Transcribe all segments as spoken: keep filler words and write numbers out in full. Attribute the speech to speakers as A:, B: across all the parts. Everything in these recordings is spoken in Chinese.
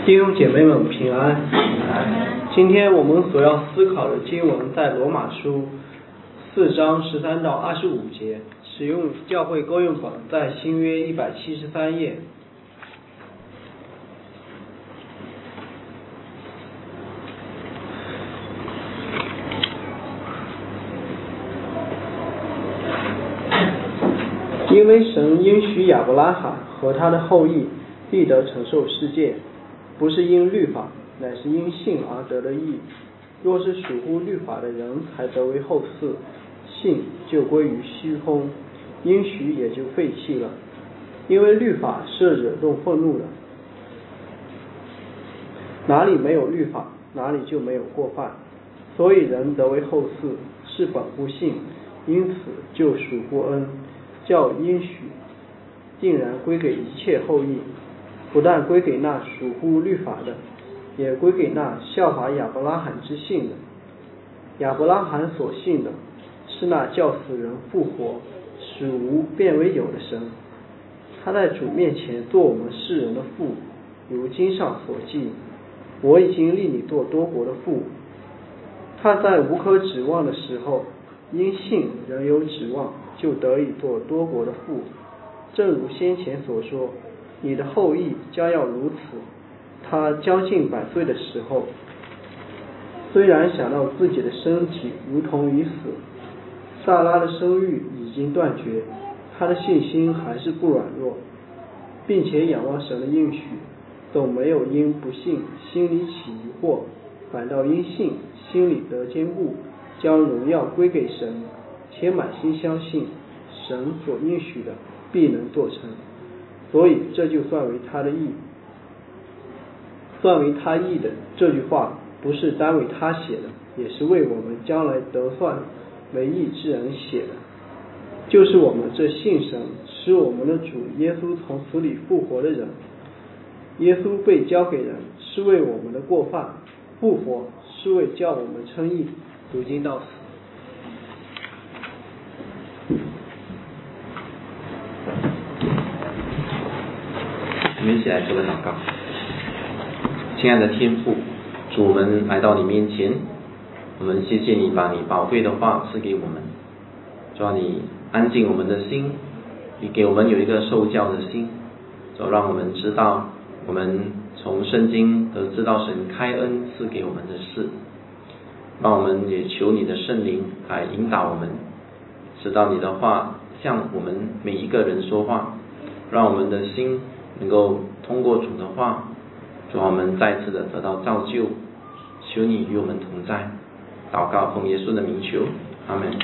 A: 弟兄姐妹们平安。今天我们所要思考的经文在罗马书四章十三到二十五节，使用教会公用本在新约一百七十三页。因为神应许亚伯拉罕和他的后裔必得承受世界，不是因律法，乃是因信而得的义。若是属乎律法的人才得为后嗣，信就归于虚空，应许也就废弃了。因为律法是惹动愤怒的，哪里没有律法，哪里就没有过犯。所以人得为后嗣，是本乎信，因此就属乎恩，叫应许竟然归给一切后裔，不但归给那属乎律法的，也归给那效法亚伯拉罕之信的。亚伯拉罕所信的是那叫死人复活，使无变为有的神。他在主面前做我们世人的父，如经上所记，我已经立你做多国的父。他在无可指望的时候，因信仍有指望，就得以做多国的父。正如先前所说，你的后裔将要如此。他将近百岁的时候，虽然想到自己的身体如同于死，撒拉的生育已经断绝，他的信心还是不软弱，并且仰望神的应许，总没有因不信心里起疑惑，反倒因信心里得坚固，将荣耀归给神，且满心相信神所应许的必能做成。所以这就算为他的义。算为他义的这句话不是单为他写的，也是为我们将来得算为义之人写的，就是我们这信神使我们的主耶稣从死里复活的人。耶稣被交给人，是为我们的过犯；复活是为叫我们称义。如今到此。
B: 我们一起来做个祷告。亲爱的天父，主，我们来到你面前，我们谢谢你把你宝贵的话赐给我们，主啊，你安静我们的心，你给我们有一个受教的心，主，让我们知道我们从圣经得知道神开恩赐给我们的事，让我们也求你的圣灵来引导我们，知道你的话向我们每一个人说话，让我们的心能够通过主的话，主，我们再次的得到造就，求你与我们同在。祷告奉耶稣的名求，阿们。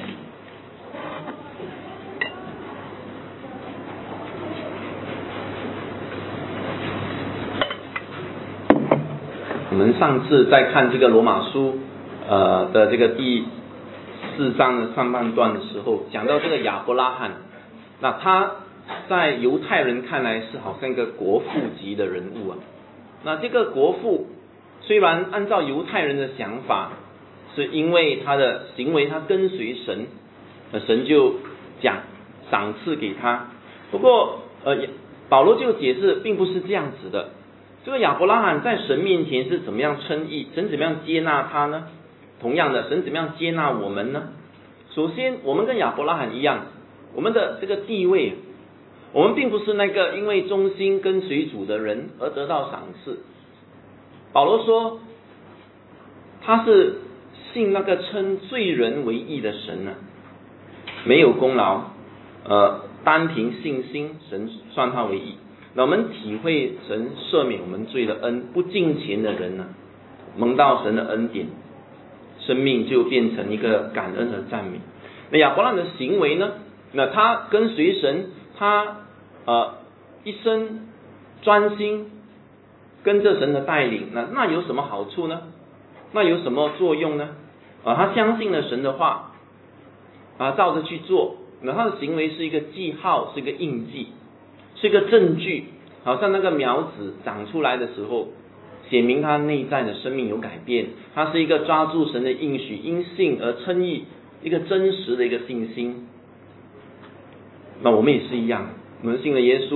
B: 我们上次在看这个罗马书呃的这个第四章的上半段的时候，讲到这个亚伯拉罕，那他在犹太人看来是好像一个国父级的人物啊。那这个国父虽然按照犹太人的想法，是因为他的行为他跟随神，神就讲赏赐给他。不过呃，保罗就解释并不是这样子的。这个亚伯拉罕在神面前是怎么样称义？神怎么样接纳他呢？同样的，神怎么样接纳我们呢？首先，我们跟亚伯拉罕一样，我们的这个地位，我们并不是那个因为忠心跟随主的人而得到赏赐。保罗说，他是信那个称罪人为义的神呢、啊，没有功劳，呃，单凭信心，神算他为义。那我们体会神赦免我们罪的恩，不敬虔的人呢、啊，蒙到神的恩典，生命就变成一个感恩和赞美。那亚伯拉罕的行为呢？那他跟随神，他呃一生专心跟着神的带领，那那有什么好处呢？那有什么作用呢？啊，他相信了神的话，啊，照着去做，那他的行为是一个记号，是一个印记，是一个证据，好像那个苗子长出来的时候，显明他内在的生命有改变，他是一个抓住神的应许，因信而称义，一个真实的一个信心。那我们也是一样，我们信了耶稣，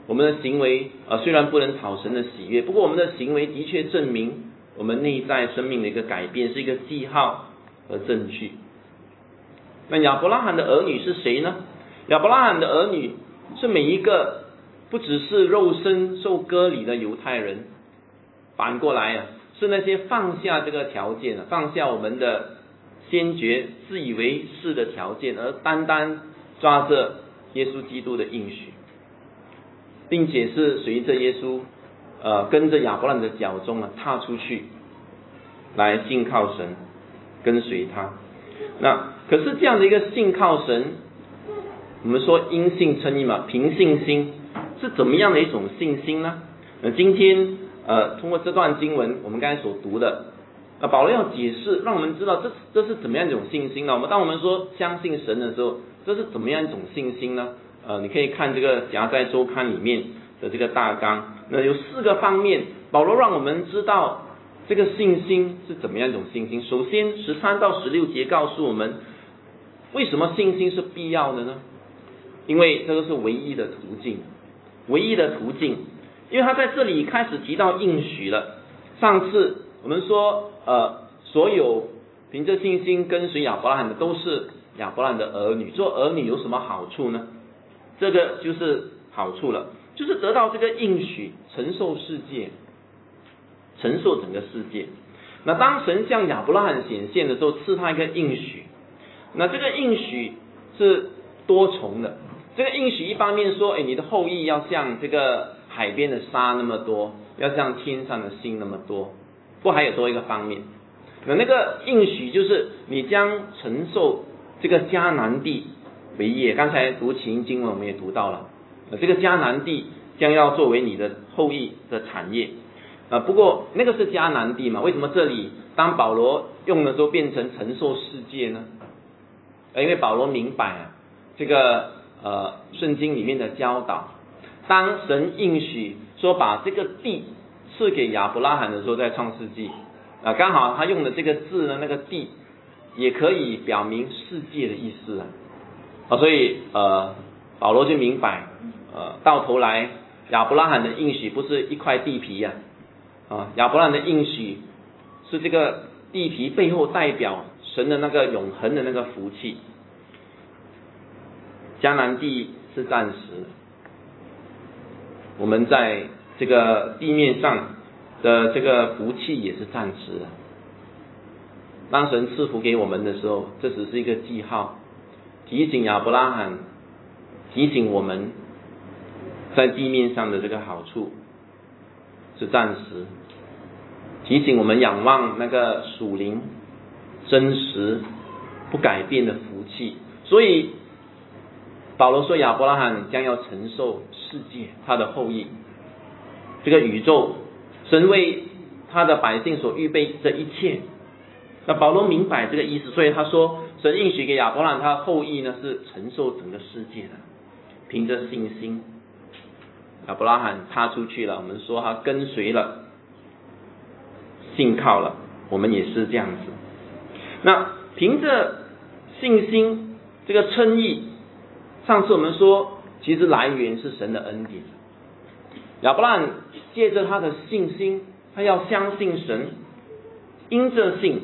B: 我们的行为呃虽然不能讨神的喜悦，不过我们的行为的确证明我们内在生命的一个改变，是一个记号和证据。那亚伯拉罕的儿女是谁呢？亚伯拉罕的儿女是每一个不只是肉身受割礼的犹太人，反过来啊，是那些放下这个条件，放下我们的先决自以为是的条件，而单单抓着耶稣基督的应许，并且是随着耶稣呃跟着亚伯拉罕的脚踪啊踏出去，来信靠神，跟随他。那可是这样的一个信靠神，我们说因信称义嘛，凭信心，是怎么样的一种信心呢？那今天呃通过这段经文我们刚才所读的，呃保罗要解释，让我们知道这这是怎么样一种信心呢？我们当我们说相信神的时候，这是怎么样一种信心呢？呃你可以看这个夹在周刊里面的这个大纲，那有四个方面，保罗让我们知道这个信心是怎么样一种信心。首先十三到十六节告诉我们，为什么信心是必要的呢？因为这个是唯一的途径，唯一的途径，因为他在这里开始提到应许了。上次我们说呃，所有凭着信心跟随亚伯拉罕的都是亚伯拉罕的儿女。做儿女有什么好处呢？这个就是好处了，就是得到这个应许，承受世界，承受整个世界。那当神向亚伯拉罕显现的时候，赐他一个应许，那这个应许是多重的。这个应许一方面说，哎，你的后裔要像这个海边的沙那么多，要像天上的星那么多。不还有多一个方面，那那个应许就是你将承受这个迦南地为业。刚才读启应经文我们也读到了，这个迦南地将要作为你的后裔的产业。呃，不过那个是迦南地嘛，为什么这里当保罗用的时候变成承受世界呢？呃，因为保罗明白啊，这个呃圣经里面的教导，当神应许说把这个地赐给亚伯拉罕的时候，在创世纪啊，刚好他用的这个字呢，那个地也可以表明世界的意思啊，啊，所以呃保罗就明白，呃到头来亚伯拉罕的应许不是一块地皮呀、啊，啊亚伯拉罕的应许是这个地皮背后代表神的那个永恒的那个福气。迦南地是暂时的，我们在这个地面上的这个福气也是暂时的。当神赐福给我们的时候，这只是一个记号，提醒亚伯拉罕，提醒我们在地面上的这个好处是暂时，提醒我们仰望那个属灵真实不改变的福气。所以保罗说亚伯拉罕将要承受世界，他的后裔，这个宇宙，神为他的百姓所预备的一切。那保罗明白这个意思，所以他说神应许给亚伯拉罕他的后裔呢是承受整个世界的。凭着信心，亚伯拉罕踏出去了，我们说他跟随了，信靠了，我们也是这样子。那凭着信心这个称义，上次我们说其实来源是神的恩典。亚伯拉罕借着他的信心，他要相信神，因着信，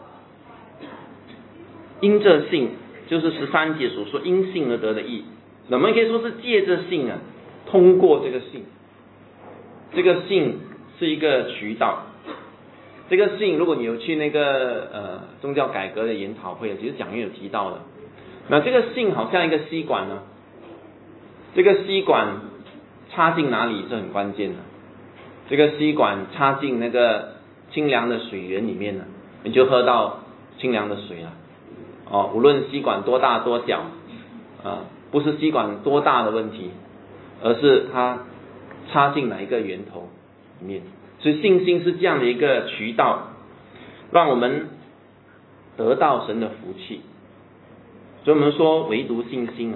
B: 因着信就是十三节所说因信而得的义。我们可以说是借着信啊，通过这个信，这个信是一个渠道。这个信如果你有去那个呃宗教改革的研讨会，其实讲员有提到的。那这个信好像一个吸管呢，这个吸管插进哪里是很关键的。这个吸管插进那个清凉的水源里面呢，你就喝到清凉的水了。哦，无论吸管多大多小，啊，不是吸管多大的问题，而是它插进哪一个源头里面。所以信心是这样的一个渠道，让我们得到神的福气。所以我们说唯独信心啊，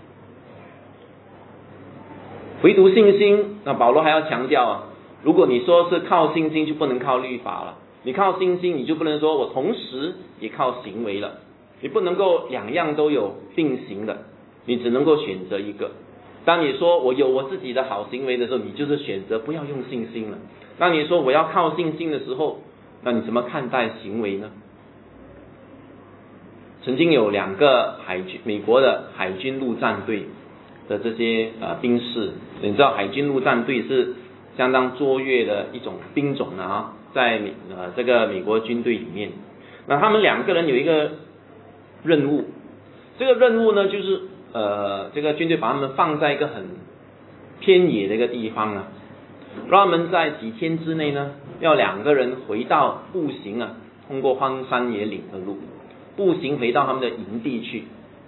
B: 唯独信心。那保罗还要强调啊，如果你说是靠信心，就不能靠律法了。你靠信心，你就不能说我同时也靠行为了。你不能够两样都有并行的，你只能够选择一个。 当你说我有我自己的好行为的时候，你就是选择不要用信心了。当你说我要靠信心的时候，那你怎么看待行为呢？曾经有两个海军，美国的海军陆战队的这些呃兵士，你知道海军陆战队是相当卓越的一种兵种啊，在呃这个美国军队里面，那他们两个人有一个任务，这个任务呢就是呃这个军队把他们放在一个很偏野的一个地方啊，让他们在几天之内呢，要两个人回到步行啊，通过荒山野岭的路，步行回到他们的营地去。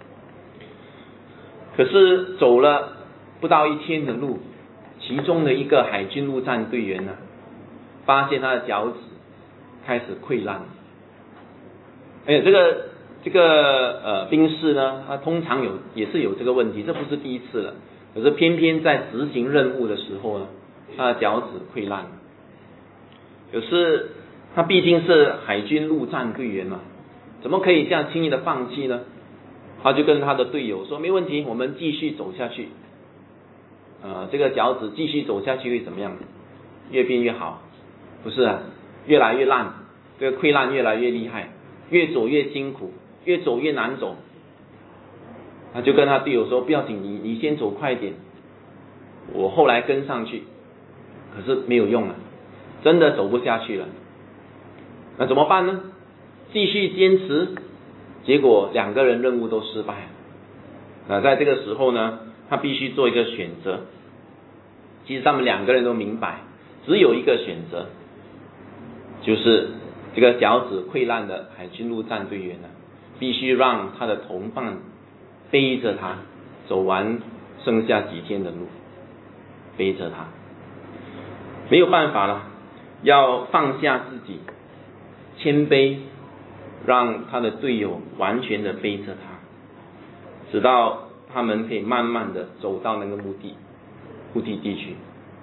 B: 可是走了不到一天的路，其中的一个海军陆战队员呢，发现他的脚趾开始溃烂。哎，这个这个呃兵士呢，他通常有也是有这个问题，这不是第一次了。可是偏偏在执行任务的时候呢，他的脚趾溃烂了。可是他毕竟是海军陆战队员嘛，怎么可以这样轻易的放弃呢？他就跟他的队友说，没问题，我们继续走下去。呃，这个脚趾继续走下去会怎么样？越变越好？不是啊，越来越烂，这个溃烂越来越厉害，越走越辛苦，越走越难走。他就跟他队友说，不要紧，你你先走快点，我后来跟上去。可是没有用了，真的走不下去了。那怎么办呢？继续坚持，结果两个人任务都失败了。那在这个时候呢，他必须做一个选择。其实他们两个人都明白，只有一个选择，就是这个脚趾溃烂的海军陆战队员呢，必须让他的同伴背着他走完剩下几天的路，背着他，没有办法了，要放下自己，谦卑，让他的队友完全的背着他，直到他们可以慢慢的走到那个目的目的地去。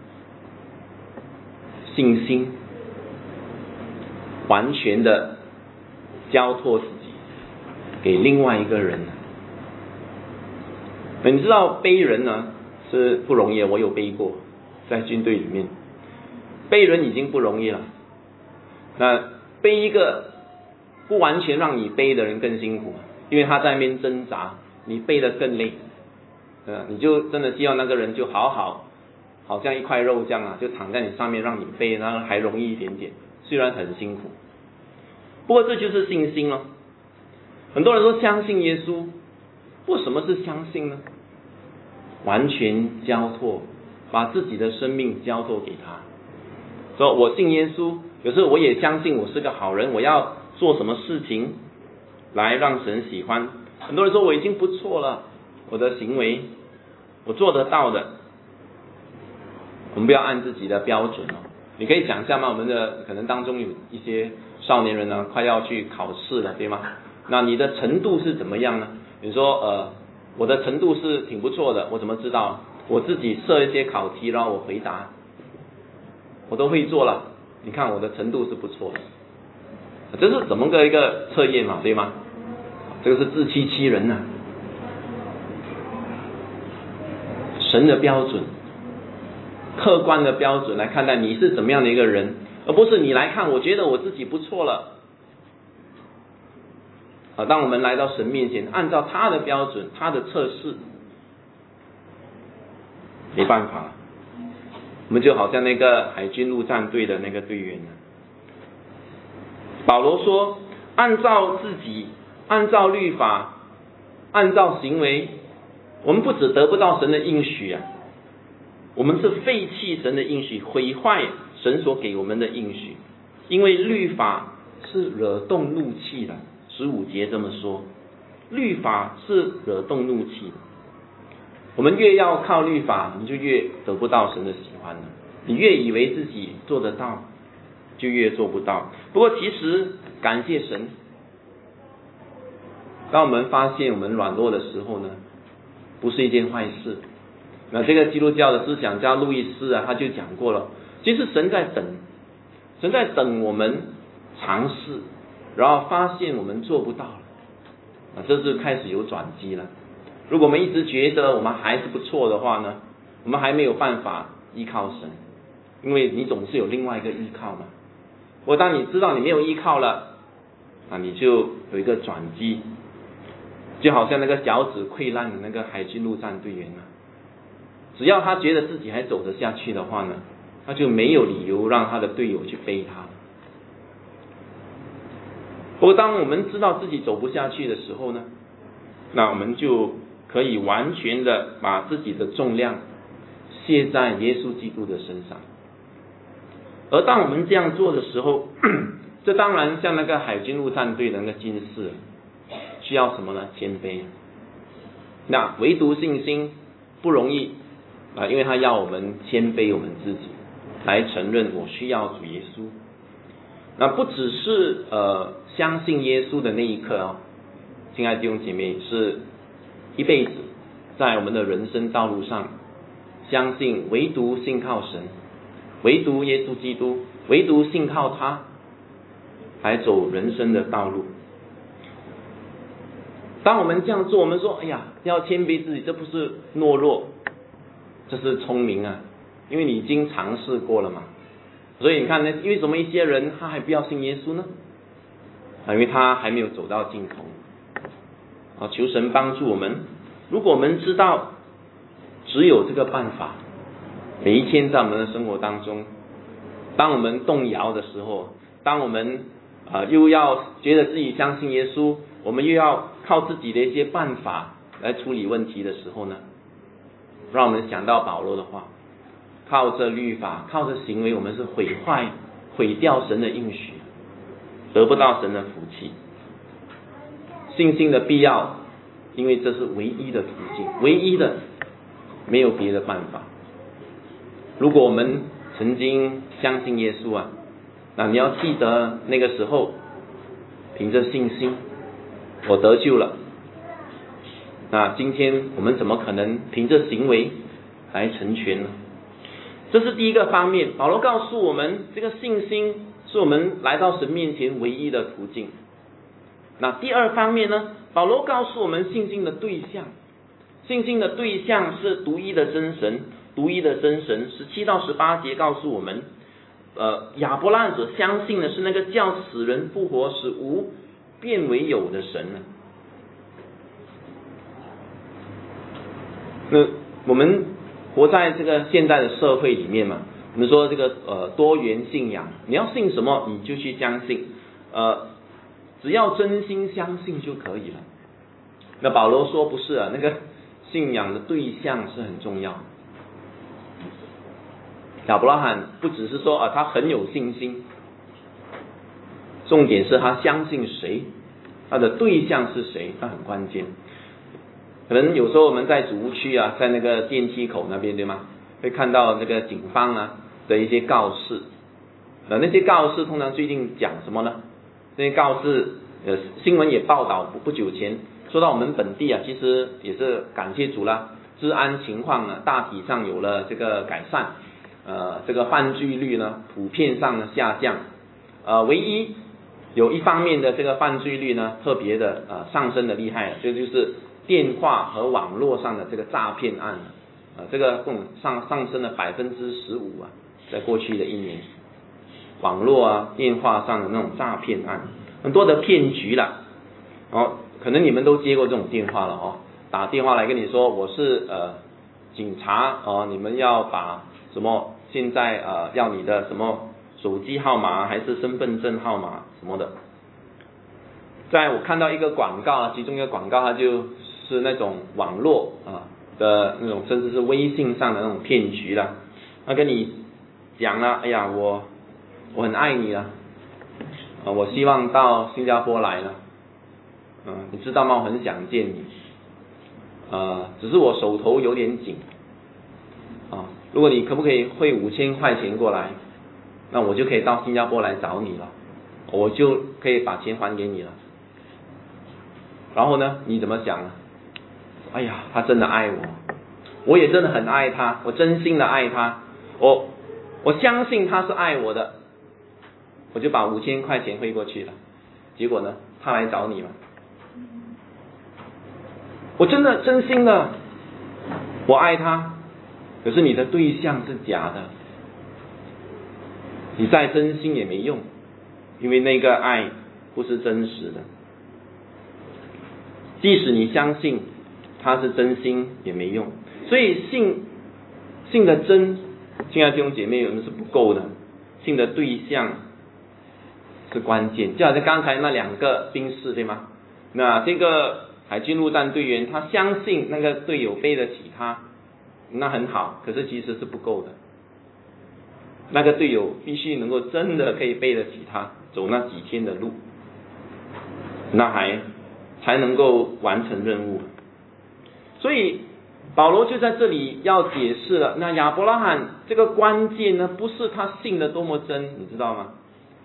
B: 信心，完全的交托自己给另外一个人。你知道背人呢是不容易，我有背过，在军队里面背人已经不容易了，那背一个不完全让你背的人更辛苦，因为他在那边挣扎，你背得更累。呃，你就真的希望那个人就好好好像一块肉这样啊，就躺在你上面让你背，然后还容易一点点，虽然很辛苦。不过这就是信心了。很多人说相信耶稣，不过什么是相信呢？完全交托，把自己的生命交托给他。说我信耶稣，有时候我也相信我是个好人，我要做什么事情来让神喜欢。很多人说我已经不错了，我的行为我做得到的。我们不要按自己的标准哦。你可以想象吗？我们的可能当中有一些少年人呢，快要去考试了，对吗？那你的程度是怎么样呢？你说呃，我的程度是挺不错的，我怎么知道？我自己设一些考题，然后我回答，我都会做了。你看我的程度是不错的，这是怎么个一个测验嘛，对吗？这个是自欺欺人啊。神的标准，客观的标准来看待你是怎么样的一个人，而不是你来看我觉得我自己不错了。啊，当我们来到神面前，按照他的标准，他的测试，没办法，我们就好像那个海军陆战队的那个队员。保罗说，按照自己，按照律法，按照行为，我们不只得不到神的应许啊，我们是废弃神的应许，毁坏神所给我们的应许。因为律法是惹动怒气的，十五节这么说，律法是惹动怒气的。我们越要靠律法，你就越得不到神的喜欢了。你越以为自己做得到，就越做不到。不过其实感谢神，当我们发现我们软弱的时候呢，不是一件坏事。那这个基督教的思想家路易斯啊，他就讲过了，其实神在等，神在等我们尝试，然后发现我们做不到了，啊，这是开始有转机了。 如果我们一直觉得我们还是不错的话呢，我们还没有办法依靠神，因为你总是有另外一个依靠嘛。我当你知道你没有依靠了，啊，你就有一个转机，就好像那个脚趾溃烂的那个海军陆战队员啊，只要他觉得自己还走得下去的话呢，他就没有理由让他的队友去背他。不过当我们知道自己走不下去的时候呢，那我们就可以完全的把自己的重量卸在耶稣基督的身上。而当我们这样做的时候，这当然像那个海军陆战队的那个军士，需要什么呢？谦卑。那唯独信心不容易啊，因为他要我们谦卑我们自己，来承认我需要主耶稣。那不只是呃相信耶稣的那一刻哦，亲爱的弟兄姐妹，是一辈子在我们的人生道路上，相信唯独信靠神，唯独耶稣基督，唯独信靠他，来走人生的道路。当我们这样做，我们说，哎呀，要谦卑自己，这不是懦弱，这是聪明啊，因为你已经尝试过了嘛。所以你看呢，为什么一些人他还不要信耶稣呢？啊，因为他还没有走到尽头。啊，求神帮助我们。如果我们知道只有这个办法，每一天在我们的生活当中，当我们动摇的时候，当我们呃又要觉得自己相信耶稣，我们又要靠自己的一些办法来处理问题的时候呢，让我们想到保罗的话，靠着律法，靠着行为，我们是毁坏毁掉神的应许，得不到神的福气。信心的必要，因为这是唯一的途径，唯一的，没有别的办法。如果我们曾经相信耶稣啊，那你要记得那个时候凭着信心我得救了，那今天我们怎么可能凭着行为来成全呢？这是第一个方面，保罗告诉我们，这个信心是我们来到神面前唯一的途径。那第二方面呢，保罗告诉我们信心的对象，信心的对象是独一的真神，独一的真神。十七到十八节告诉我们，呃，亚伯拉罕所相信的是那个叫死人复活，使无变为有的神呢。那我们活在这个现代的社会里面嘛，我们说这个呃多元信仰，你要信什么你就去相信，呃，只要真心相信就可以了。那保罗说不是啊，那个信仰的对象是很重要。亚伯拉罕不只是说啊他很有信心，重点是他相信谁，他的对象是谁，那很关键。可能有时候我们在主屋区啊，在那个电梯口那边，对吗？会看到那个警方啊的一些告示，呃，那些告示通常最近讲什么呢？那些告示，呃，新闻也报道不不久前说到我们本地啊，其实也是感谢主啦，治安情况呢大体上有了这个改善，呃，这个犯罪率呢普遍上呢下降，呃，唯一有一方面的这个犯罪率呢特别的呃上升的厉害，这就, 就是电话和网络上的这个诈骗案，呃，这个共上上升了百分之十五啊，在过去的一年，网络啊、电话上的那种诈骗案，很多的骗局啦，哦，可能你们都接过这种电话了哦，打电话来跟你说我是呃警察哦，你们要把什么现在呃要你的什么手机号码还是身份证号码什么的。在我看到一个广告啊，其中一个广告它就是那种网络啊的那种，甚至是微信上的那种骗局啦，他跟你讲了，哎呀我我很爱你了，啊我希望到新加坡来了，嗯、啊、你知道吗？我很想见你，呃只是我手头有点紧，啊如果你可不可以汇五千块钱过来，那我就可以到新加坡来找你了，我就可以把钱还给你了。然后呢，你怎么想呢？哎呀，他真的爱我，我也真的很爱他，我真心的爱他，我我相信他是爱我的，我就把五千块钱汇过去了。结果呢，他来找你了。 我真的真心的我爱他，可是你的对象是假的，你再真心也没用，因为那个爱不是真实的。即使你相信他是真心也没用。所以信信的真，亲爱的弟兄姐妹，我们是不够的，信的对象是关键。就好像刚才那两个兵士，对吗？那这个海军陆战队员他相信那个队友背得起他，那很好，可是其实是不够的。那个队友必须能够真的可以背得起他走那几天的路，那还才能够完成任务。所以保罗就在这里要解释了，那亚伯拉罕这个关键呢，不是他信的多么真，你知道吗？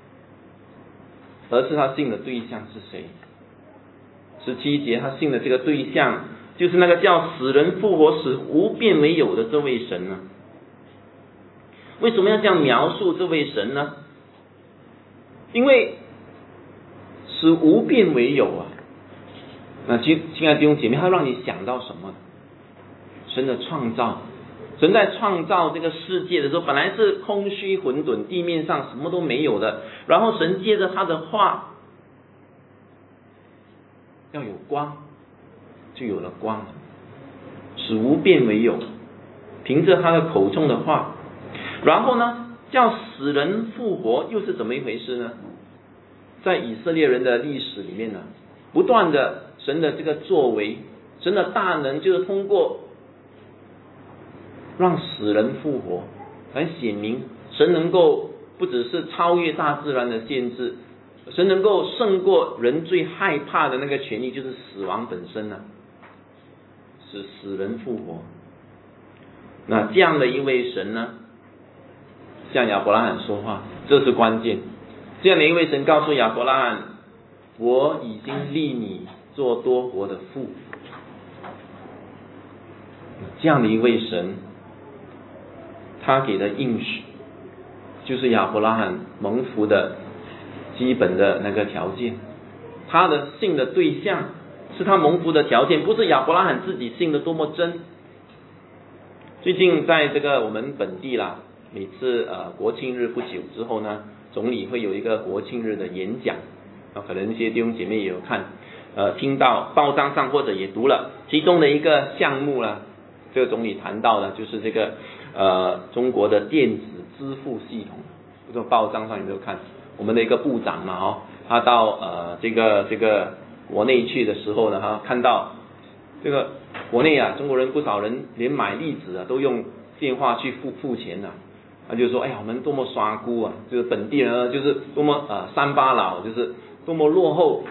B: 而是他信的对象是谁。十七节他信的这个对象就是那个叫死人复活使无变为有的这位神呢。为什么要这样描述这位神呢？因为使无变为有啊。那亲亲爱的弟兄姐妹，他让你想到什么？神的创造，神在创造这个世界的时候，本来是空虚混沌，地面上什么都没有的，然后神借着他的话要有光，就有了光，使无变为有，凭着他的口中的话，然后呢叫死人复活，又是怎么一回事呢？在以色列人的历史里面呢，不断的神的这个作为，神的大能就是通过让死人复活，来显明神能够不只是超越大自然的限制，神能够胜过人最害怕的那个权利，就是死亡本身呢、啊，使死人复活。那这样的一位神呢，向亚伯拉罕说话，这是关键。这样的一位神告诉亚伯拉罕，我已经立你做多国的父。这样的一位神，他给的应许就是亚伯拉罕蒙福的基本的那个条件，他的信的对象是他蒙福的条件，不是亚伯拉罕自己信的多么真。最近在这个我们本地啦，每次呃国庆日不久之后呢，总理会有一个国庆日的演讲，啊，可能一些弟兄姐妹也有看，呃，听到报章上或者也读了其中的一个项目啦。这个总理谈到的就是这个呃中国的电子支付系统，这个报章上有没有看？我们的一个部长嘛，哦，他到呃这个这个国内去的时候呢，他看到这个国内啊，中国人不少人连买栗子啊都用电话去付付钱啊，他就说，哎呀，我们多么刷姑啊，就是本地人呢，就是多么呃三八老，就是多么落后。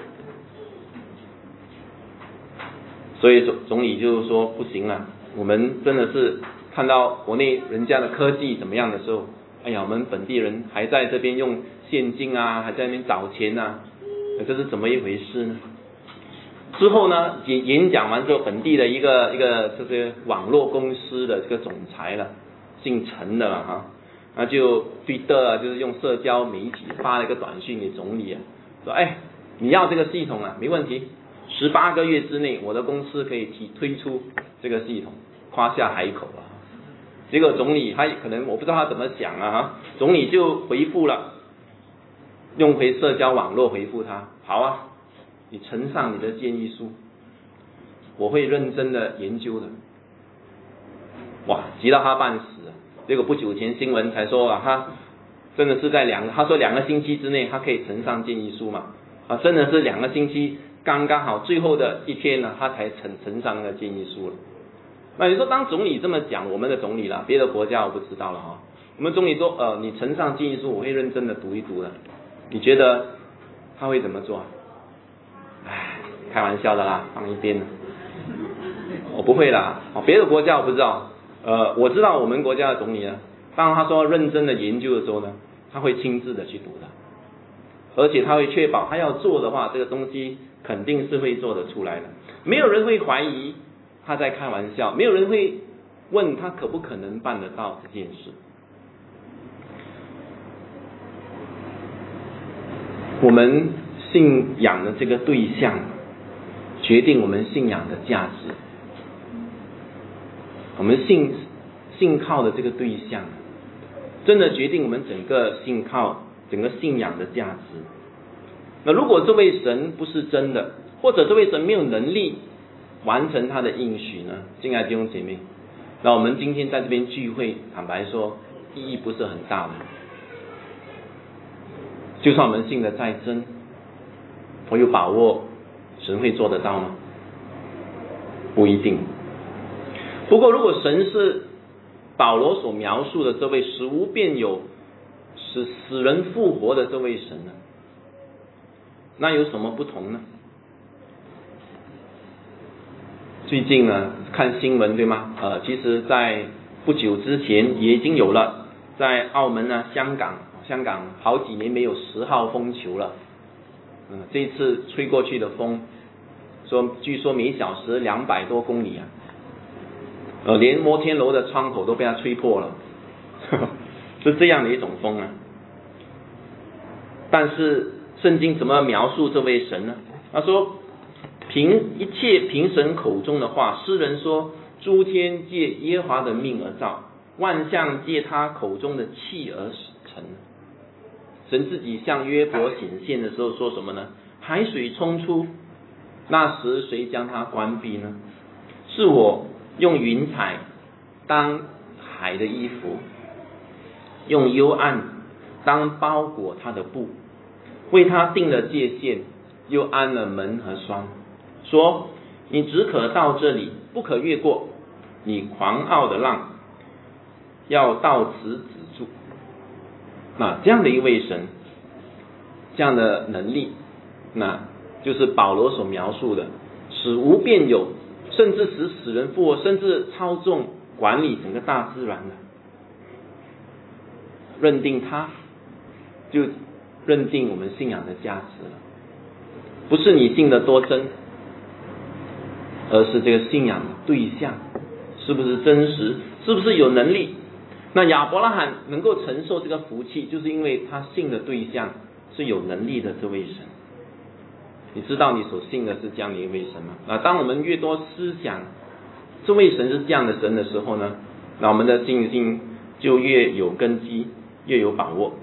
B: 所以总总理就说不行了，我们真的是看到国内人家的科技怎么样的时候，哎呀，我们本地人还在这边用现金啊，还在那边找钱啊，这是怎么一回事呢？之后呢，演演讲完之后，本地的一个一个这个网络公司的这个总裁了，姓陈的了哈，那就推特啊，就是用社交媒体发了一个短信给总理啊，说，哎，你要这个系统啊，没问题。十八个月之内，我的公司可以提推出这个系统，夸下海口啊！结果总理他可能我不知道他怎么想啊哈，总理就回复了，用回社交网络回复他，好啊，你呈上你的建议书，我会认真的研究的。哇，急到他半死。结果不久前新闻才说啊，他真的是在两个，他说两个星期之内他可以呈上建议书嘛，啊，真的是两个星期。刚刚好最后的一天呢，他才呈呈上那个建议书了。那你说当总理这么讲，我们的总理啦，别的国家我不知道了哈。我们总理说，呃，你呈上建议书，我会认真的读一读的。你觉得他会怎么做？唉，开玩笑的啦，放一边。我不会啦，哦，别的国家我不知道。呃，我知道我们国家的总理呢，当他说认真的研究的时候呢，他会亲自的去读的，而且他会确保他要做的话，这个东西肯定是会做得出来的，没有人会怀疑他在开玩笑，没有人会问他可不可能办得到这件事。我们信仰的这个对象， 决定我们信仰的价值，我们信信靠的这个对象，真的决定我们整个信靠整个信仰的价值。那如果这位神不是真的，或者这位神没有能力完成他的应许呢？亲爱的弟兄姐妹，那我们今天在这边聚会，坦白说意义不是很大的。就算我们信的再真，我有把握神会做得到吗？不一定。不过如果神是保罗所描述的这位使无变有、使死人复活的这位神呢，那有什么不同呢？最近呢看新闻对吗？呃，其实在不久之前也已经有了，在澳门呢、香港，香港好几年没有十号风球了。嗯，这一次吹过去的风，说据说每小时两百多公里啊，呃，连摩天楼的窗口都被它吹破了，呵呵，是这样的一种风啊。但是圣经怎么描述这位神呢？他说，凭一切凭神口中的话，诗人说，诸天借耶和华的命而造，万象借他口中的气而成。神自己向约伯显现的时候说什么呢？海水冲出，那时谁将它关闭呢？是我用云彩当海的衣服，用幽暗当包裹它的布，为它定了界限，又安了门和栓，说你只可到这里，不可越过，你狂傲的浪要到此止住。那这样的一位神，这样的能力，那就是保罗所描述的使无变有，甚至使死人复活，甚至操纵管理整个大自然的。认定他，就认定我们信仰的价值了。不是你信的多真，而是这个信仰的对象是不是真实，是不是有能力。那亚伯拉罕能够承受这个福气，就是因为他信的对象是有能力的这位神。你知道你所信的是这样的一位神吗？那当我们越多思想这位神是这样的神的时候呢，那我们的信心就越有根基，越有把握。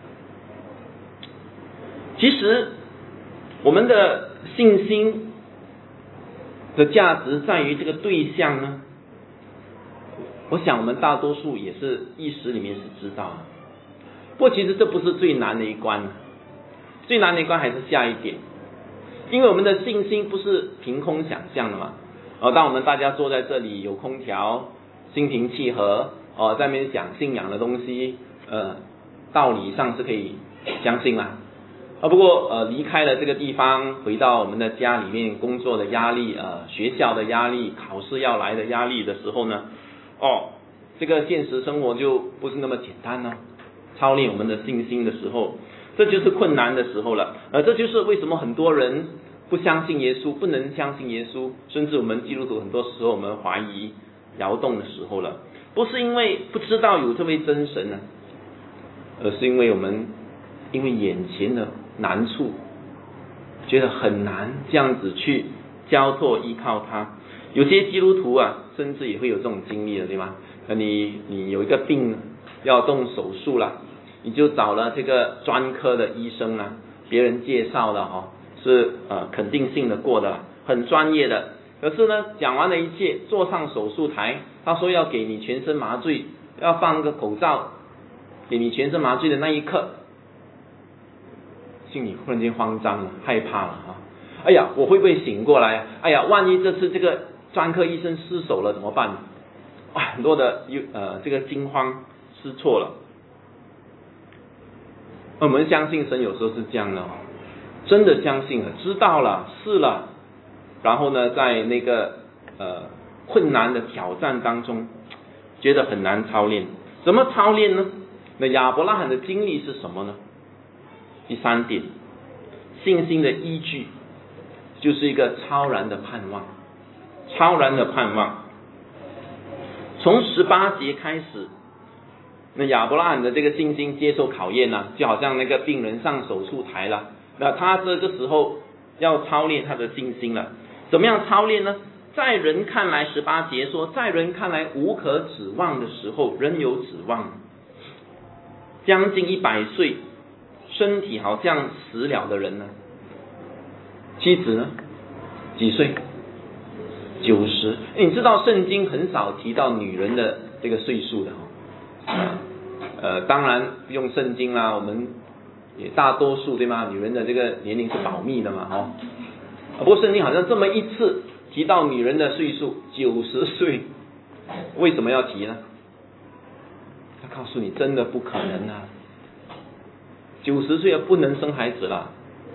B: 其实我们的信心的价值在于这个对象呢，我想我们大多数也是意识里面是知道的。不过其实这不是最难的一关，最难的一关还是下一点。因为我们的信心不是凭空想象的嘛，呃，当我们大家坐在这里有空调，心平气和，呃，在那边讲信仰的东西，呃，道理上是可以相信啦。啊，不过呃，离开了这个地方，回到我们的家里面，工作的压力，呃，学校的压力，考试要来的压力的时候呢，哦，这个现实生活就不是那么简单了。操练我们的信心的时候，这就是困难的时候了。呃，这就是为什么很多人不相信耶稣，不能相信耶稣，甚至我们基督徒很多时候我们怀疑摇动的时候了，不是因为不知道有这位真神呢，而是因为我们因为眼前的难处，觉得很难这样子去交托依靠他。有些基督徒啊，甚至也会有这种经历的，对吗？你你有一个病要动手术了，你就找了这个专科的医生啊，别人介绍的哦，是呃肯定性的过的，很专业的。可是呢，讲完了一切，坐上手术台，他说要给你全身麻醉，要放个口罩，给你全身麻醉的那一刻，心里忽然间慌张了，害怕了啊！哎呀，我会不会醒过来？哎呀，万一这次这个专科医生失手了怎么办？啊，很多的呃这个惊慌失措了。我们相信神有时候是这样的，真的相信了，知道了，是了，然后呢，在那个呃困难的挑战当中，觉得很难操练。怎么操练呢？那亚伯拉罕的经历是什么呢？第三点，信心的依据就是一个超然的盼望，超然的盼望。从十八节开始，那亚伯拉罕的这个信心接受考验啊，就好像那个病人上手术台了，那他这个时候要操练他的信心了。 怎么样操练呢？在人看来，十八节说，在人看来无可指望的时候，仍有指望。将近一百岁，身体好像死了的人呢，妻子呢，几岁？九十。你知道圣经很少提到女人的这个岁数的哦。呃，当然用圣经啦，我们也大多数对吗？女人的这个年龄是保密的嘛，哦。不过圣经好像这么一次提到女人的岁数九十岁，为什么要提呢？他告诉你，真的不可能啊！九十岁不能生孩子了。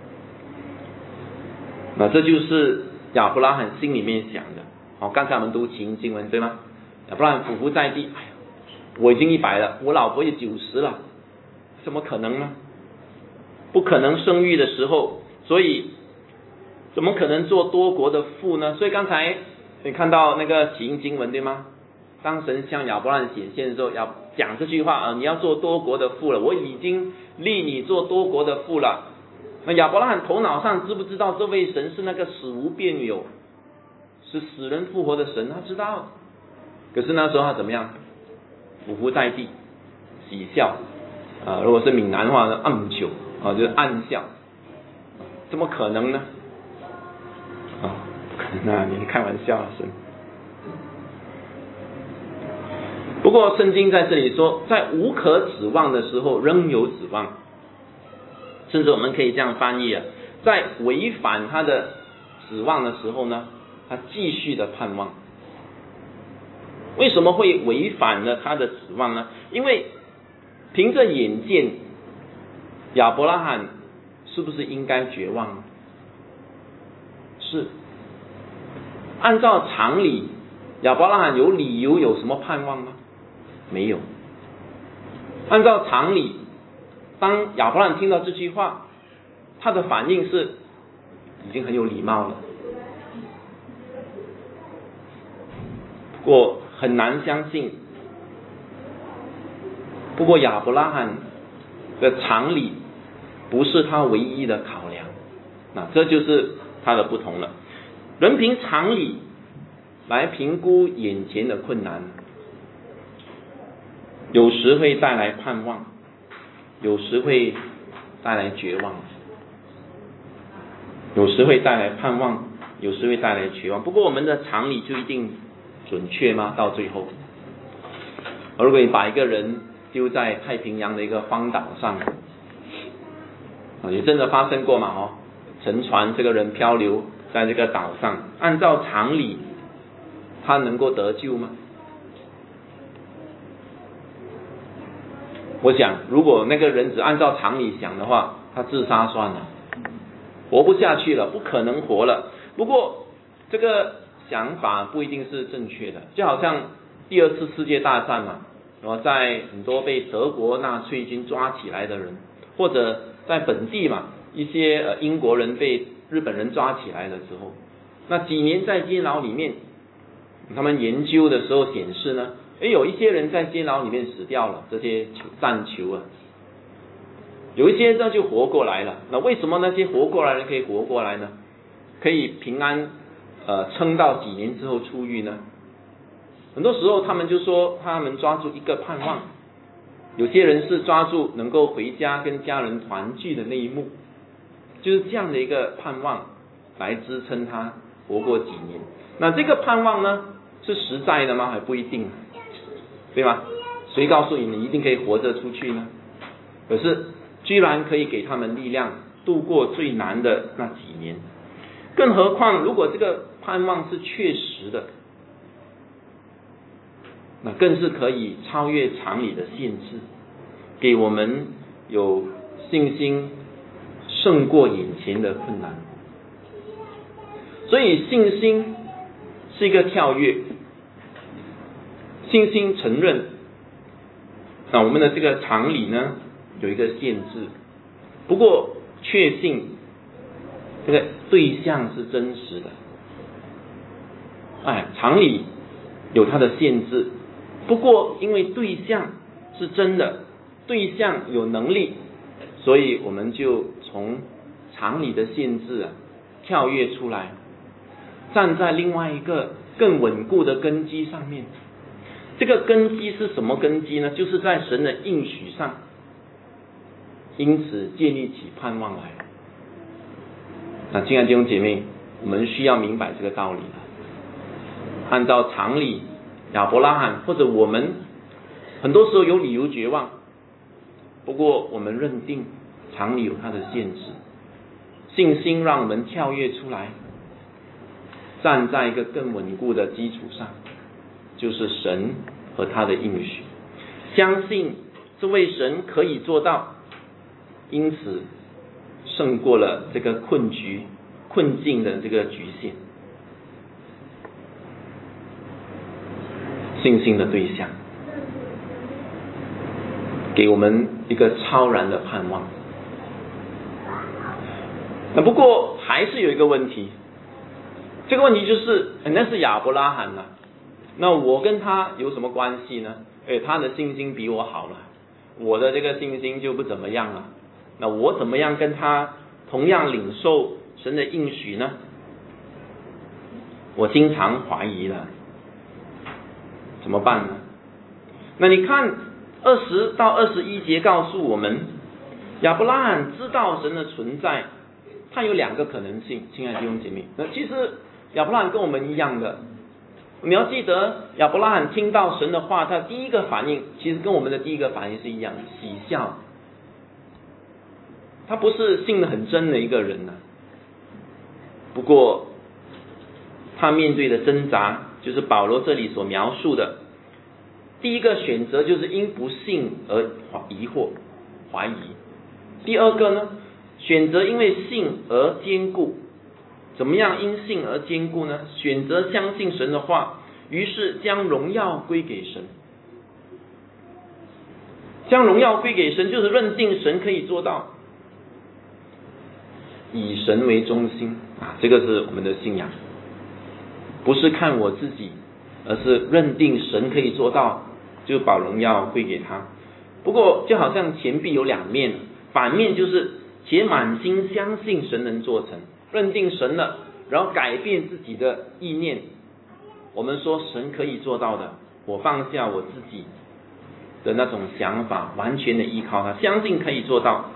B: 那这就是亚伯拉罕心里面想的。好，刚才我们读起因经文对吗？亚伯拉罕俯伏在地，哎呀，我已经一百了，我老婆也九十了，怎么可能呢？不可能生育的时候，所以怎么可能做多国的父呢？所以刚才你看到那个起因经文对吗？当神向亚伯拉罕显现的时候，要讲这句话啊，你要做多国的父了，我已经立你做多国的父了。那亚伯拉罕头脑上知不知道这位神是那个死无变有，是死人复活的神？他知道。可是那时候他怎么样？俯伏在地，喜笑啊，如果是闽南话呢，暗求啊，就是暗笑。怎么可能呢？啊，不可能啊！你开玩笑啊，神。不过圣经在这里说，在无可指望的时候仍有指望，甚至我们可以这样翻译啊，在违反他的指望的时候呢，他继续的盼望。为什么会违反了他的指望呢？因为凭着眼见，亚伯拉罕是不是应该绝望呢？是。按照常理，亚伯拉罕有理由有什么盼望吗？没有。按照常理，当亚伯拉罕听到这句话，他的反应是已经很有礼貌了。不过很难相信，不过亚伯拉罕的常理不是他唯一的考量，那这就是他的不同了。人凭常理来评估眼前的困难，有时会带来盼望，有时会带来绝望，有时会带来盼望，有时会带来绝望。不过我们的常理就一定准确吗？到最后，如果你把一个人丢在太平洋的一个荒岛上，也真的发生过嘛？哦，沉船，这个人漂流在这个岛上，按照常理，他能够得救吗？我想，如果那个人只按照常理想的话，他自杀算了，活不下去了，不可能活了。不过这个想法不一定是正确的，就好像第二次世界大战嘛，然后在很多被德国纳粹军抓起来的人，或者在本地嘛，一些呃英国人被日本人抓起来的时候，那几年在监牢里面，他们研究的时候显示呢，诶，有一些人在监牢里面死掉了，这些战囚啊，有一些人就活过来了。那为什么那些活过来的人可以活过来呢？可以平安呃撑到几年之后出狱呢？很多时候他们就说他们抓住一个盼望，有些人是抓住能够回家跟家人团聚的那一幕，就是这样的一个盼望来支撑他活过几年。那这个盼望呢，是实在的吗？还不一定，对吗？谁告诉你你一定可以活着出去呢？可是居然可以给他们力量度过最难的那几年。更何况如果这个盼望是确实的，那更是可以超越常理的限制，给我们有信心胜过眼前的困难。所以信心是一个跳跃，信心承认那我们的这个常理呢有一个限制，不过确信这个对象是真实的。哎，常理有它的限制，不过因为对象是真的，对象有能力，所以我们就从常理的限制啊跳跃出来， 站在另外一个更稳固的根基上面。这个根基是什么根基呢？就是在神的应许上，因此建立起盼望来。那亲爱的弟兄姐妹，我们需要明白这个道理了。按照常理，亚伯拉罕或者我们很多时候有理由绝望，不过我们认定常理有它的限制，信心让我们跳跃出来，站在一个更稳固的基础上，就是神和他的应许，相信这位神可以做到，因此胜过了这个困局困境的这个局限。信心的对象给我们一个超然的盼望。那不过还是有一个问题，这个问题就是那是亚伯拉罕啊，那我跟他有什么关系呢？哎，他的信心比我好了，我的这个信心就不怎么样了，那我怎么样跟他同样领受神的应许呢？我经常怀疑了，怎么办呢？那你看二十到二十一节告诉我们，亚伯拉罕知道神的存在，他有两个可能性。亲爱的弟兄姐妹，那其实亚伯拉罕跟我们一样的，你要记得亚伯拉罕听到神的话，他第一个反应其实跟我们的第一个反应是一样的，喜笑。他不是信得很真的一个人呢、啊，不过他面对的挣扎就是保罗这里所描述的，第一个选择就是因不信而疑惑怀疑，第二个呢，选择因为信而坚固。怎么样因信而坚固呢？选择相信神的话，于是将荣耀归给神。将荣耀归给神，就是认定神可以做到，以神为中心啊，这个是我们的信仰，不是看我自己，而是认定神可以做到，就把荣耀归给他。不过就好像钱币有两面，反面就是且满心相信神能做成，认定神了，然后改变自己的意念。我们说神可以做到的，我放下我自己的那种想法，完全的依靠他，相信可以做到。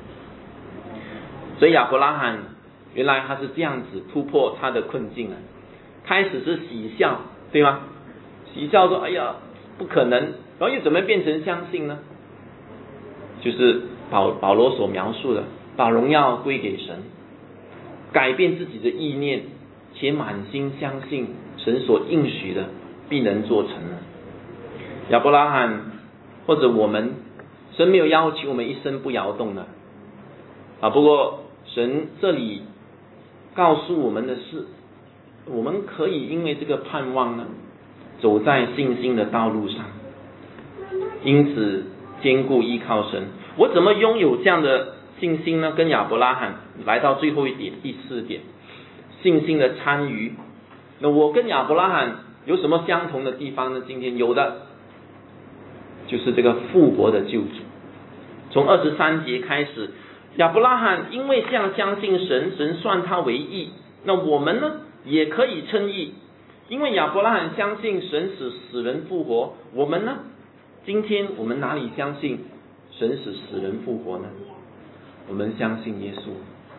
B: 所以亚伯拉罕原来他是这样子突破他的困境啊，开始是喜笑，对吗？喜笑说哎呀不可能，然后又怎么变成相信呢？就是保保罗所描述的，把荣耀归给神，改变自己的意念，且满心相信神所应许的必能做成了。亚伯拉罕或者我们，神没有要求我们一生不摇动的啊，不过神这里告诉我们的是，我们可以因为这个盼望呢，走在信心的道路上，因此坚固依靠神。我怎么拥有这样的信心呢？跟亚伯拉罕来到最后一点，第四点，信心的参与。那我跟亚伯拉罕有什么相同的地方呢？今天有的就是这个复活的救主。从二十三节开始，亚伯拉罕因为这样相信神，神算他为义。那我们呢，也可以称义，因为亚伯拉罕相信神使死人复活。我们呢，今天我们哪里相信神使死人复活呢？我们相信耶稣，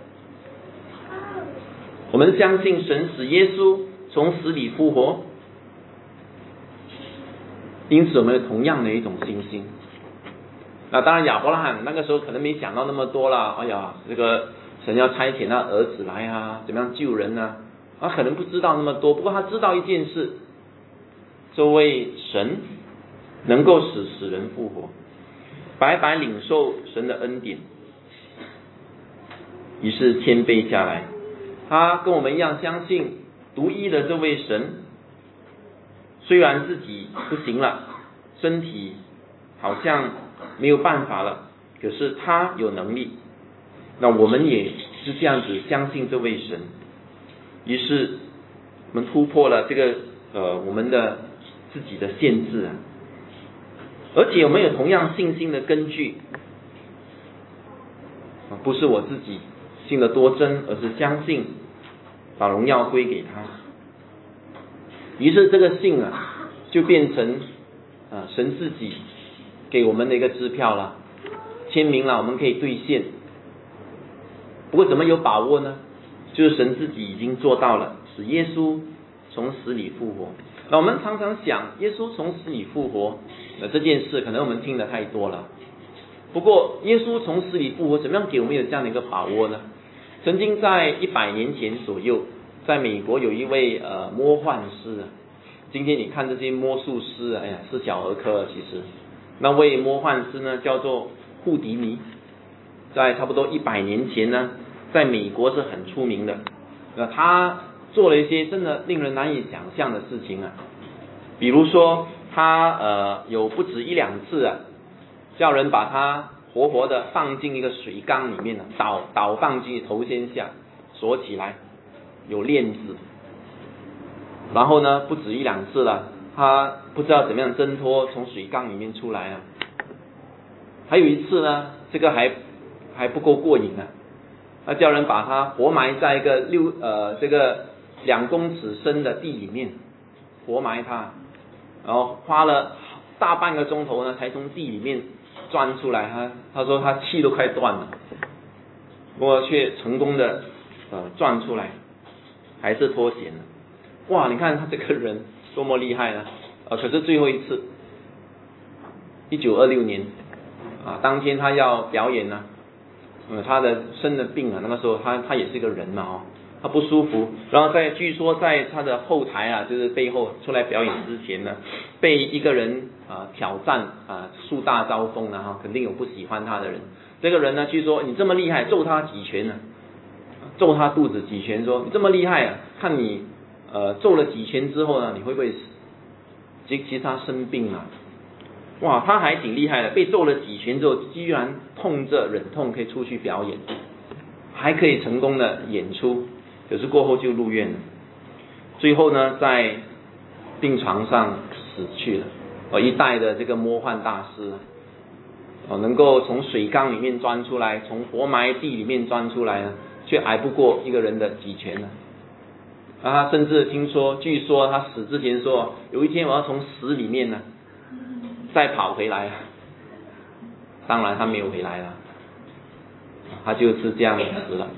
B: 我们相信神使耶稣从死里复活，因此我们有同样的一种信心。那当然亚伯拉罕那个时候可能没想到那么多啦，哎呀这个神要差遣他儿子来啊，怎么样救人啊，他可能不知道那么多，不过他知道一件事，这位神能够使死人复活，白白领受神的恩典，于是谦卑下来。他跟我们一样相信独一的这位神，虽然自己不行了，身体好像没有办法了，可是他有能力。那我们也是这样子相信这位神，于是我们突破了这个呃我们的自己的限制啊，而且我们有同样信心的根据啊，不是我自己信得多真，而是相信把荣耀归给他。 于是这个信啊，就变成啊神自己给我们的一个支票了，签名了，我们可以兑现。不过怎么有把握呢？就是神自己已经做到了，使耶稣从死里复活。那我们常常想，耶稣从死里复活那这件事，可能我们听得太多了。不过耶稣从死里复活，怎么样给我们有这样的一个把握呢？曾经在一百年前左右，在美国有一位呃魔幻师啊，今天你看这些魔术师啊，哎呀是小儿科啊，其实那位魔幻师呢叫做户迪尼，在差不多一百年前呢，在美国是很出名的。那他做了一些真的令人难以想象的事情啊，比如说他呃有不止一两次啊，叫人把他活活的放进一个水缸里面，倒倒放进头先下，锁起来，有链子。然后呢，不止一两次了，他不知道怎么样挣脱从水缸里面出来啊。还有一次呢，这个还还不够过瘾啊，他叫人把他活埋在一个六呃这个两公尺深的地里面，活埋他，然后花了大半个钟头呢，才从地里面钻出来。他他说他气都快断了，不过却成功的呃钻出来，还是脱险了。哇，你看他这个人多么厉害呢！呃，可是最后一次，一九二六年啊，当天他要表演呢，呃，他的生了病啊，那个时候他他也是一个人嘛哦，他不舒服，然后在据说在他的后台啊，就是背后出来表演之前呢，被一个人啊、呃、挑战啊，树大招风啊哈，肯定有不喜欢他的人。这个人呢，据说你这么厉害，揍他几拳呢、啊？揍他肚子几拳，说你这么厉害啊，看你呃揍了几拳之后呢，你会不会死？其其实他生病了。哇，他还挺厉害的，被揍了几拳之后，居然痛着忍痛可以出去表演，还可以成功的演出，可是过后就入院了，最后呢在病床上死去了。哦，一代的这个魔幻大师，哦，能够从水缸里面钻出来，从活埋地里面钻出来呢，却挨不过一个人的几拳呢。啊，他甚至听说，据说他死之前说，有一天我要从死里面呢再跑回来。当然他没有回来了，他就是这样死了。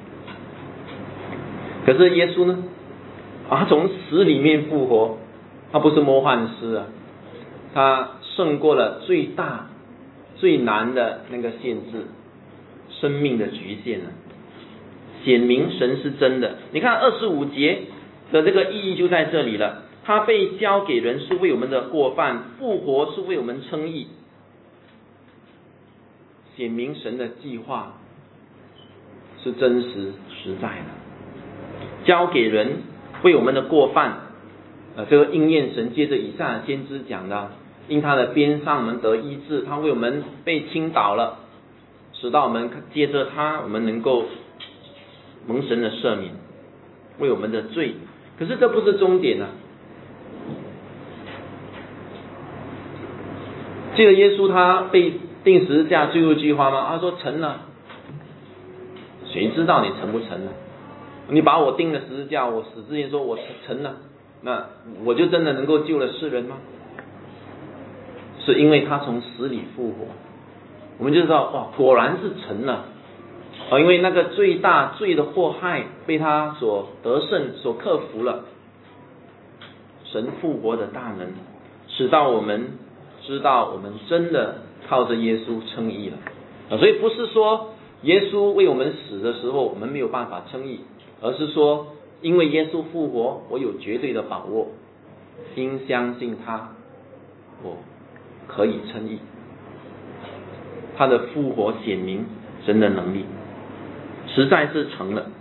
B: 可是耶稣呢，啊，从死里面复活，他不是魔幻师啊，他胜过了最大最难的那个限制，生命的局限啊，显明神是真的。你看二十五节的这个意义就在这里了，他被交给人是为我们的过犯，复活是为我们称义，显明神的计划是真实实在的，交给人为我们的过犯，呃，这个应验神接着以赛亚先知讲的，因他的鞭伤我们得医治，他为我们被倾倒了，使到我们借着他，我们能够蒙神的赦免，为我们的罪。可是这不是终点啊！记得耶稣他被钉十字架最后一句话吗？他说成了。谁知道你成不成呢？你把我钉了十字架，我死之前说我成了，那我就真的能够救了世人吗？是因为他从死里复活，我们就知道哇，果然是成了。啊，因为那个最大罪的祸害被他所得胜、所克服了，神复活的大能，使到我们知道我们真的靠着耶稣称义了。啊，所以不是说耶稣为我们死的时候我们没有办法称义，而是说因为耶稣复活，我有绝对的把握，因相信他，我可以称义。他的复活显明神的能力，实在是成了。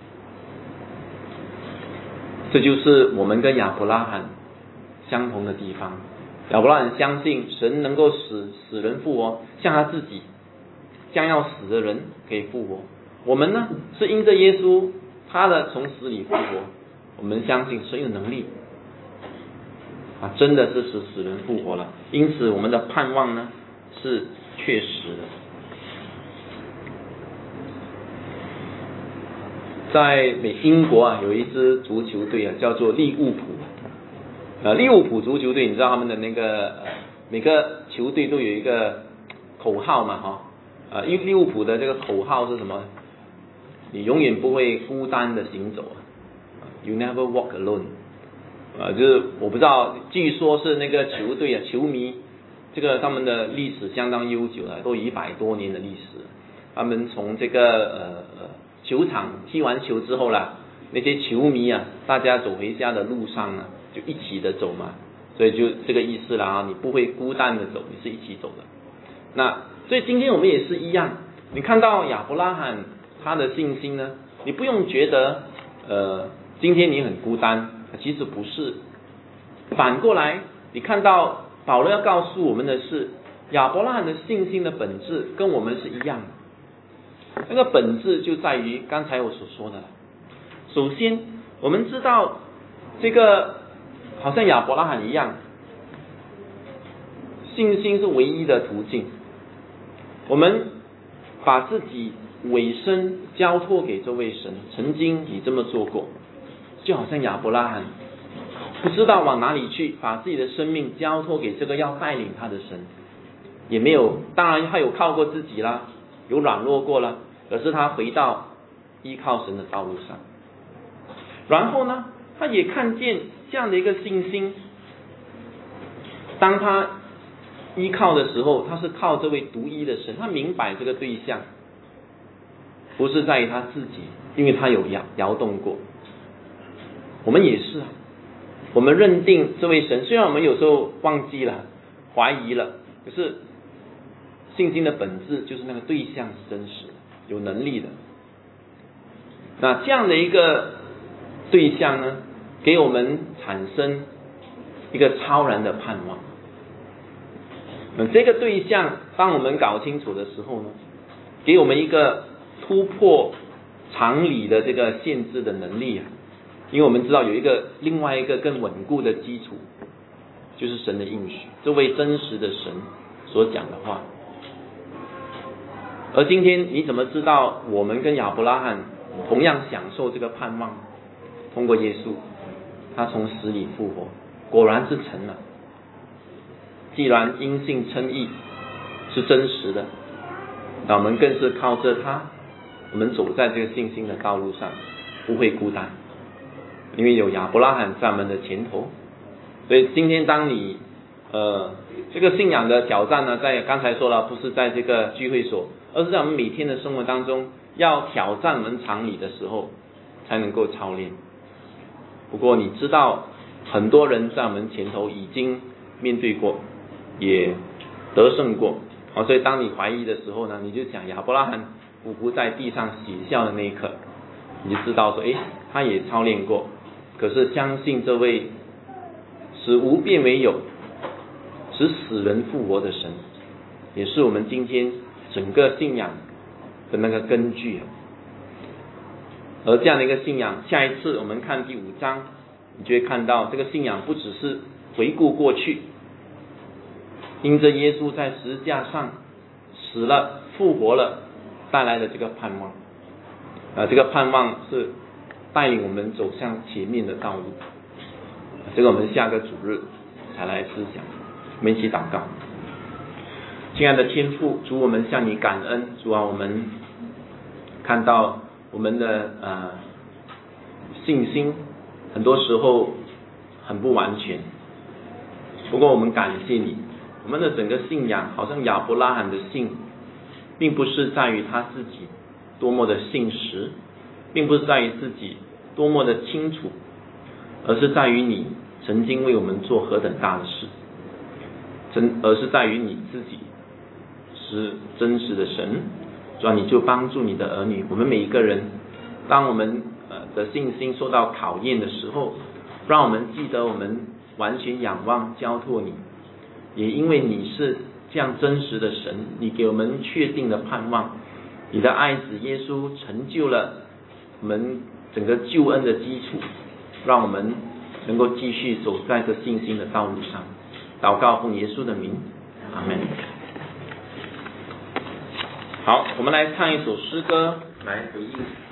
B: 这就是我们跟亚伯拉罕相同的地方。亚伯拉罕相信神能够使死人复活，像他自己将要死的人可以复活。我们呢，是因着耶稣他的从死里复活，我们相信神有能力啊，真的是使死人复活了。因此我们的盼望呢是确实的。在美英国啊，有一支足球队啊，叫做利物浦。 呃，利物浦足球队，你知道他们的那个呃每个球队都有一个口号嘛，哈，呃，因为利物浦的这个口号是什么？你永远不会孤单的行走啊 ，You never walk alone。呃，就是我不知道，据说是那个球队啊，球迷这个他们的历史相当悠久了，都一百多年的历史。他们从这个呃球场踢完球之后啦，那些球迷啊，大家走回家的路上啊，就一起的走嘛，所以就这个意思啦啊，你不会孤单的走，你是一起走的。那所以今天我们也是一样，你看到亚伯拉罕他的信心呢，你不用觉得呃今天你很孤单，其实不是。反过来，你看到保罗要告诉我们的是，亚伯拉罕的信心的本质跟我们是一样的。那个本质就在于刚才我所说的，首先我们知道这个好像亚伯拉罕一样，信心是唯一的途径。我们把自己委身交托给这位神，曾经也这么做过，就好像亚伯拉罕不知道往哪里去，把自己的生命交托给这个要带领他的神，也没有，当然他有靠过自己啦，有软弱过了，可是他回到依靠神的道路上。然后呢，他也看见这样的一个信心，当他依靠的时候，他是靠这位独一的神，他明白这个对象不是在于他自己，因为他有摇摇动过。我们也是啊，我们认定这位神，虽然我们有时候忘记了、怀疑了，可是信心的本质就是那个对象是真实的、有能力的。那这样的一个对象呢，给我们产生一个超然的盼望。那这个对象，当我们搞清楚的时候呢，给我们一个突破常理的这个限制的能力啊。因为我们知道有一个另外一个更稳固的基础，就是神的应许，这位真实的神所讲的话。而今天你怎么知道我们跟亚伯拉罕同样享受这个盼望？通过耶稣，他从死里复活，果然是成了。既然因信称义是真实的，那我们更是靠着他，我们走在这个信心的道路上，不会孤单，因为有亚伯拉罕在我们的前头。所以今天当你呃这个信仰的挑战呢，在刚才说了，不是在这个聚会所，而是在我们每天的生活当中，要挑战我们常理的时候，才能够操练。不过你知道，很多人在我们前头已经面对过，也得胜过，好，所以当你怀疑的时候呢，你就想亚伯拉罕匍匐在地上写笑的那一刻，你就知道说，诶，他也操练过。可是相信这位使无变为有、使死人复活的神，也是我们今天整个信仰的那个根据。而这样的一个信仰，下一次我们看第五章，你就会看到这个信仰不只是回顾过去，因着耶稣在十字架上死了复活了带来的这个盼望，呃，这个盼望是带领我们走向前面的道路。这个我们下个主日才来思想。我们一起祷告。亲爱的天父，主，我们向你感恩，主啊，我们看到我们的呃信心很多时候很不完全，不过我们感谢你，我们的整个信仰好像亚伯拉罕的信，并不是在于他自己多么的信实，并不是在于自己多么的清楚，而是在于你曾经为我们做何等大的事，真而是在于你自己是真实的神。主啊，你就帮助你的儿女，我们每一个人，当我们呃的信心受到考验的时候，让我们记得我们完全仰望交托你，也因为你是这样真实的神，你给我们确定的盼望，你的爱子耶稣成就了我们整个救恩的基础，让我们能够继续走在这信心的道路上。祷告奉耶稣的名，阿们。好，我们来唱一首诗歌来回应。